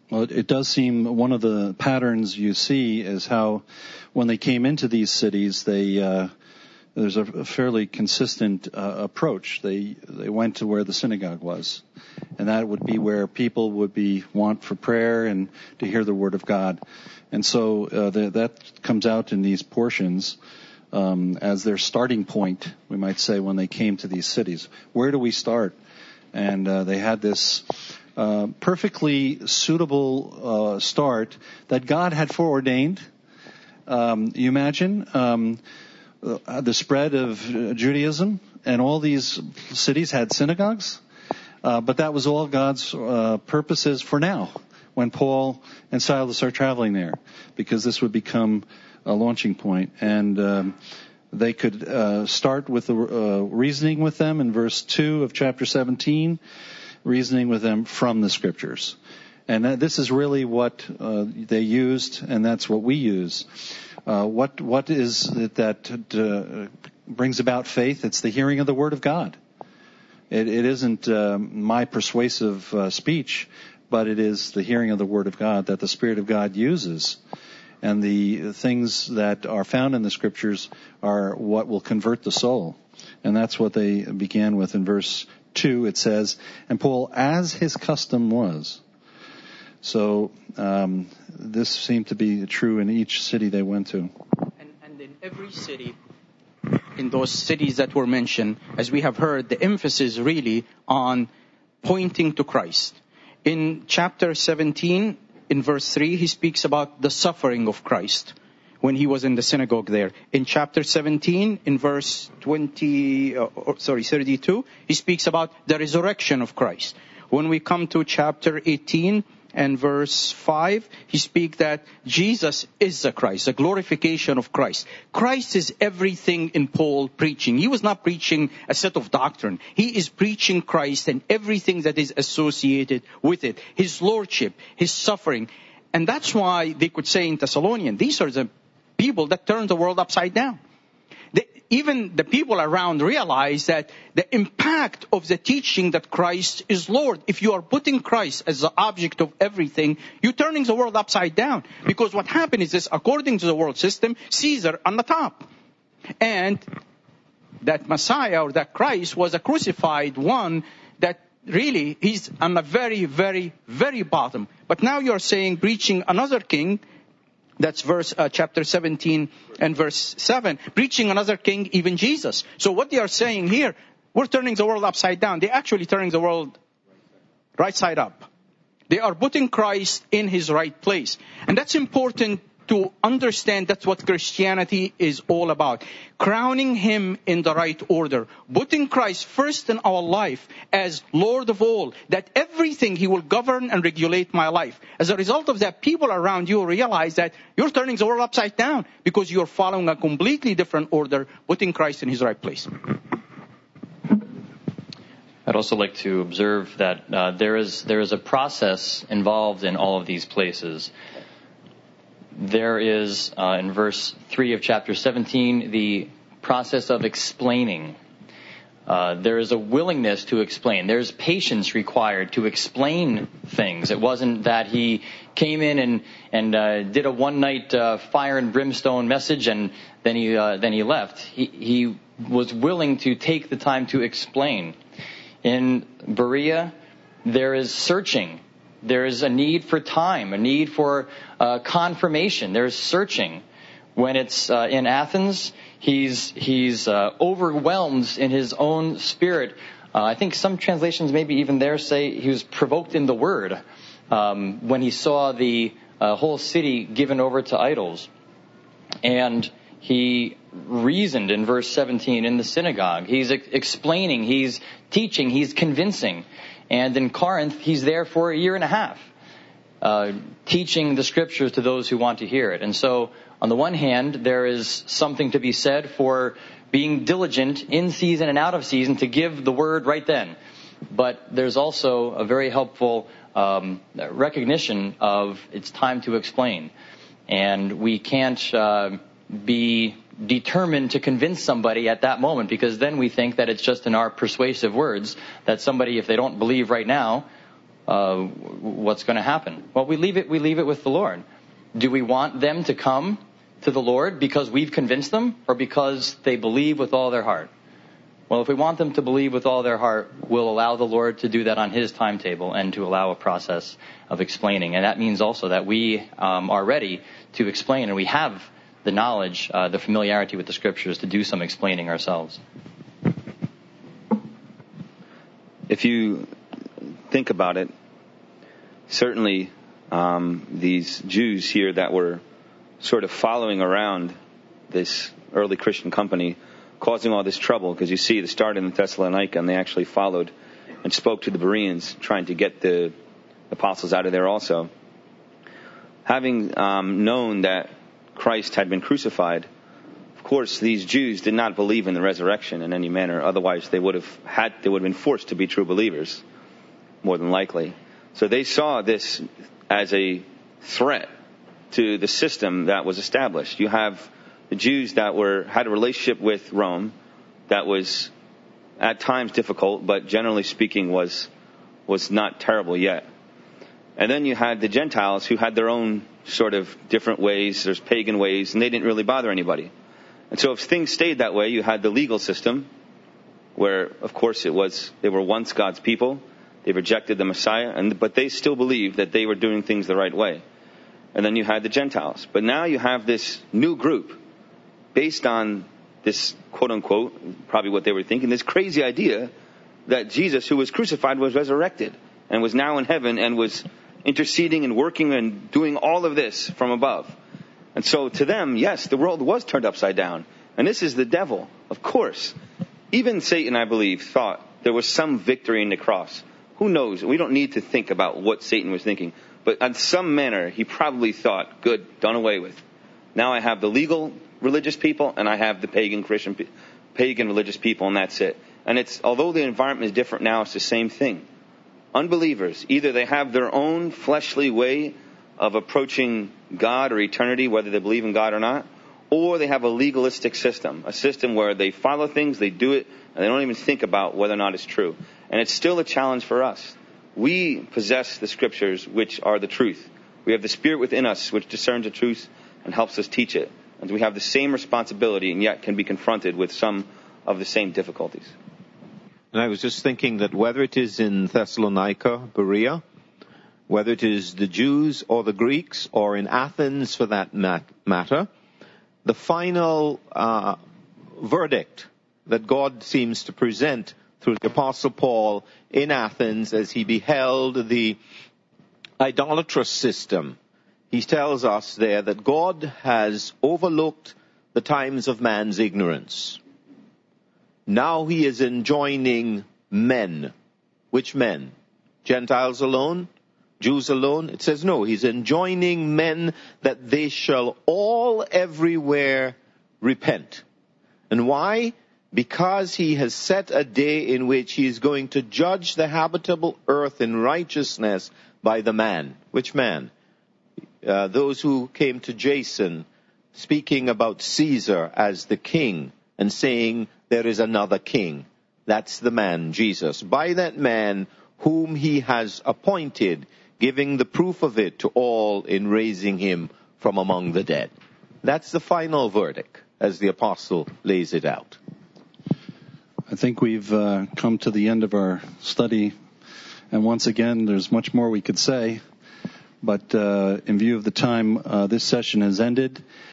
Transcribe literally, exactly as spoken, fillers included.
Well, it, it does seem one of the patterns you see is how when they came into these cities, they uh, there's a, a fairly consistent uh, approach. They they went to where the synagogue was, and that would be where people would be want for prayer and to hear the word of God. And so uh, the, that comes out in these portions um, as their starting point, we might say, when they came to these cities. Where do we start? And uh, they had this uh, perfectly suitable uh, start that God had foreordained. Um, you imagine um, uh, the spread of Judaism, and all these cities had synagogues, uh, but that was all God's uh, purposes for now, when Paul and Silas are traveling there, because this would become a launching point. And um, they could uh, start with the uh, reasoning with them in verse two of chapter seventeen, reasoning with them from the Scriptures. And uh, this is really what uh, they used, and that's what we use. Uh, what what is it that uh, brings about faith? It's the hearing of the Word of God. It, it isn't uh, my persuasive uh, speech, but it is the hearing of the Word of God that the Spirit of God uses. And the things that are found in the Scriptures are what will convert the soul. And that's what they began with in verse two. It says, and Paul, as his custom was. So um, this seemed to be true in each city they went to. And, and in every city, in those cities that were mentioned, as we have heard, the emphasis really on pointing to Christ. In chapter seventeen, in verse three, he speaks about the suffering of Christ when he was in the synagogue there. In chapter seventeen, in verse twenty, uh, or, sorry, thirty-two, he speaks about the resurrection of Christ. When we come to chapter eighteen and verse five, he speaks that Jesus is the Christ, the glorification of Christ. Christ is everything in Paul preaching. He was not preaching a set of doctrine. He is preaching Christ and everything that is associated with it. His lordship, his suffering. And that's why they could say in Thessalonian, these are the people that turn the world upside down. They, even the people around realize that the impact of the teaching that Christ is Lord. If you are putting Christ as the object of everything, you're turning the world upside down. Because what happened is this, according to the world system, Caesar on the top. And that Messiah or that Christ was a crucified one that really he's on the very, very, very bottom. But now you're saying preaching another king. That's verse uh, chapter seventeen and verse seven. Preaching another king, even Jesus. So what they are saying here, we're turning the world upside down. They're actually turning the world right side up. They are putting Christ in his right place. And that's important to understand. That's what Christianity is all about. Crowning him in the right order. Putting Christ first in our life as Lord of all. That everything he will govern and regulate my life. As a result of that, people around you realize that you're turning the world upside down. Because you're following a completely different order. Putting Christ in his right place. I'd also like to observe that uh, there is there is a process involved in all of these places. There is, uh, in verse three of chapter seventeen, the process of explaining. Uh, there is a willingness to explain. There's patience required to explain things. It wasn't that he came in and and uh, did a one-night uh, fire and brimstone message and then he uh, then he left. He he was willing to take the time to explain. In Berea, there is searching. There is a need for time, a need for uh, confirmation. There's searching. When it's uh, in Athens, he's he's uh, overwhelmed in his own spirit. Uh, I think some translations, maybe even there, say he was provoked in the word um, when he saw the uh, whole city given over to idols. And he reasoned in verse seventeen in the synagogue. He's ex- explaining, he's teaching, he's convincing. And in Corinth, he's there for a year and a half, uh, teaching the scriptures to those who want to hear it. And so, on the one hand, there is something to be said for being diligent in season and out of season to give the word right then. But there's also a very helpful um, recognition of it's time to explain. And we can't uh, be determined to convince somebody at that moment, because then we think that it's just in our persuasive words that somebody, if they don't believe right now, uh, what's going to happen? Well, we leave it, we leave it with the Lord. Do we want them to come to the Lord because we've convinced them, or because they believe with all their heart? Well, if we want them to believe with all their heart, we'll allow the Lord to do that on His timetable and to allow a process of explaining. And that means also that we um, are ready to explain, and we have the knowledge, uh, the familiarity with the Scriptures to do some explaining ourselves. If you think about it, certainly um, these Jews here that were sort of following around this early Christian company, causing all this trouble, because you see it started in Thessalonica, and they actually followed and spoke to the Bereans, trying to get the apostles out of there also. Having um, known that Christ had been crucified, of course, these Jews did not believe in the resurrection in any manner. Otherwise, they would have had they would have been forced to be true believers, more than likely. So they saw this as a threat to the system that was established. You have the Jews that were had a relationship with Rome that was at times difficult, but generally speaking was was not terrible yet. And then you had the Gentiles who had their own sort of different ways, there's pagan ways, and they didn't really bother anybody. And so if things stayed that way, you had the legal system, where, of course, it was they were once God's people. They rejected the Messiah, and but they still believed that they were doing things the right way. And then you had the Gentiles. But now you have this new group based on this, quote-unquote, probably what they were thinking, this crazy idea that Jesus, who was crucified, was resurrected and was now in heaven and was interceding and working and doing all of this from above. And so to them, yes, the world was turned upside down. And this is the devil, of course. Even Satan, I believe, thought there was some victory in the cross. Who knows? We don't need to think about what Satan was thinking. But in some manner, he probably thought, good, done away with. Now I have the legal religious people, and I have the pagan Christian, pagan religious people, and that's it. And it's, although the environment is different now, it's the same thing. Unbelievers, either they have their own fleshly way of approaching God or eternity, whether they believe in God or not, or they have a legalistic system, a system where they follow things, they do it, and they don't even think about whether or not it's true. And it's still a challenge for us. We possess the Scriptures, which are the truth. We have the Spirit within us, which discerns the truth and helps us teach it. And we have the same responsibility, and yet can be confronted with some of the same difficulties. And I was just thinking that whether it is in Thessalonica, Berea, whether it is the Jews or the Greeks, or in Athens for that mat- matter, the final uh, verdict that God seems to present through the Apostle Paul in Athens as he beheld the idolatrous system, he tells us there that God has overlooked the times of man's ignorance. Now he is enjoining men. Which men? Gentiles alone? Jews alone? It says no, he's enjoining men that they shall all everywhere repent. And why? Because he has set a day in which he is going to judge the habitable earth in righteousness by the man. Which man? Uh, those who came to Jason speaking about Caesar as the king and saying there is another king. That's the man, Jesus. By that man whom he has appointed, giving the proof of it to all in raising him from among the dead. That's the final verdict, as the apostle lays it out. I think we've uh, come to the end of our study. And once again, there's much more we could say. But uh, in view of the time, uh, this session has ended.